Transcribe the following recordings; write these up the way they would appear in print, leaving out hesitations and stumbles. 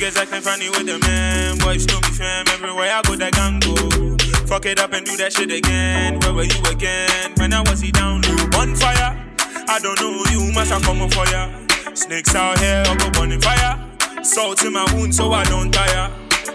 Niggas acting funny with the man. Boys know me fam, everywhere I go that gang go. Fuck it up and do that shit again. Where were you again? When I was he down low. Bonfire, I don't know you, must have come for ya. Snakes out here, I'll go burning fire. Salt in my wound so I don't tire.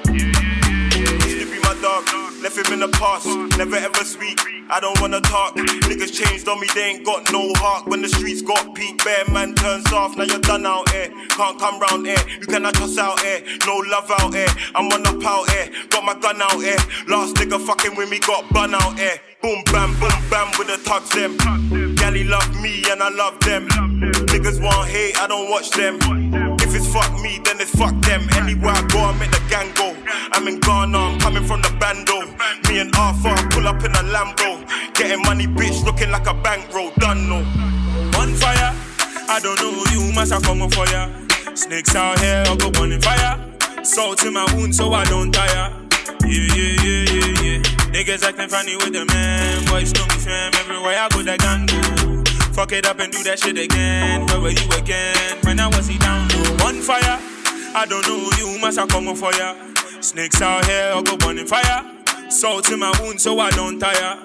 Used to be my dog, left him in the past. Never ever speak, I don't wanna talk. Niggas changed on me, they ain't got no heart. When the streets got peak, bare man turns off. Now you're done out here, can't come round here. You cannot trust out here, no love out here. I'm on up out here, got my gun out here. Last nigga fucking with me, got bun out here. Boom bam with the tugs them. Gally love me and I love them. Niggas want hate, I don't watch them. If it's fuck me, then it's fuck them. Anywhere I go, I make the gang go. I'm in Ghana, I'm coming from the bando. Me and Arthur pull up in a Lambo. Getting money, bitch, looking like a bankroll. Done no. Bonfire, I don't know you, must have come for ya. Snakes out here, I'll go burning fire. Salt in my wound so I don't tire. Yeah. Niggas acting funny with the man. Boys know me fam, everywhere I go that gang go. Fuck it up and do that shit again. Where were you again? When I was he down low. Bonfire, I don't know you, must have come for ya. Snakes out here, I'll go burning fire. Salt in my wound so I don't tire.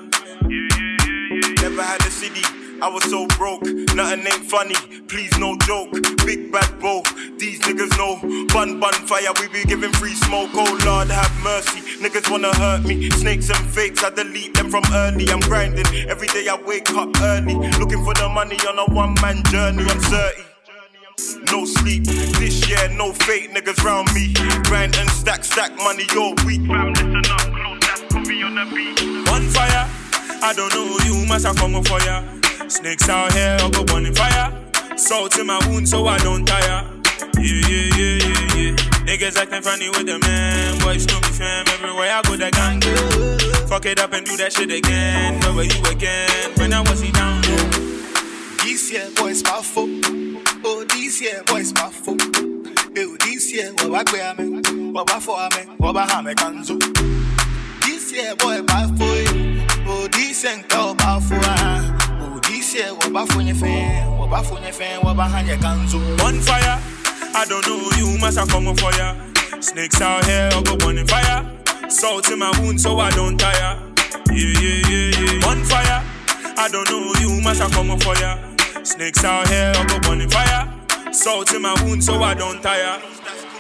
Never had a city, I was so broke. Nothing ain't funny, please no joke. Big bad bro, these niggas know. Bun fire, we be giving free smoke. Oh Lord have mercy, niggas wanna hurt me. Snakes and fakes, I delete them from early. I'm grinding, every day I wake up early. Looking for the money on a one-man journey, I'm 30. No sleep, this year no fake niggas round me. Grind and stack money all week. Fam, listen up close, that's Kobe on the beat. Bonfire, I don't know you, must have come for ya. Snakes out here, I'll go burning fire. Salt in my wound so I don't tire. Yeah. Niggas acting funny with the man. Boys know me fam, everywhere I go that gang go. Fuck it up and do that shit again. Where were you again? When I was he down low. This year boys powerful. Oh, this year boys powerful. Oh, this year what I me, what for me, what I me can do. This year boy powerful. Oh, this year powerful. Oh, this year what for your fan, what for your fan, what behind your can do. Bonfire, I don't know you, must have come for ya. Snakes out here, I'll go burning fire. Salt in my wound so I don't tire. Yeah. Bonfire, I don't know you, must have come for ya. Snakes out here, I'll go burning fire. Salt in my wound so I don't tire.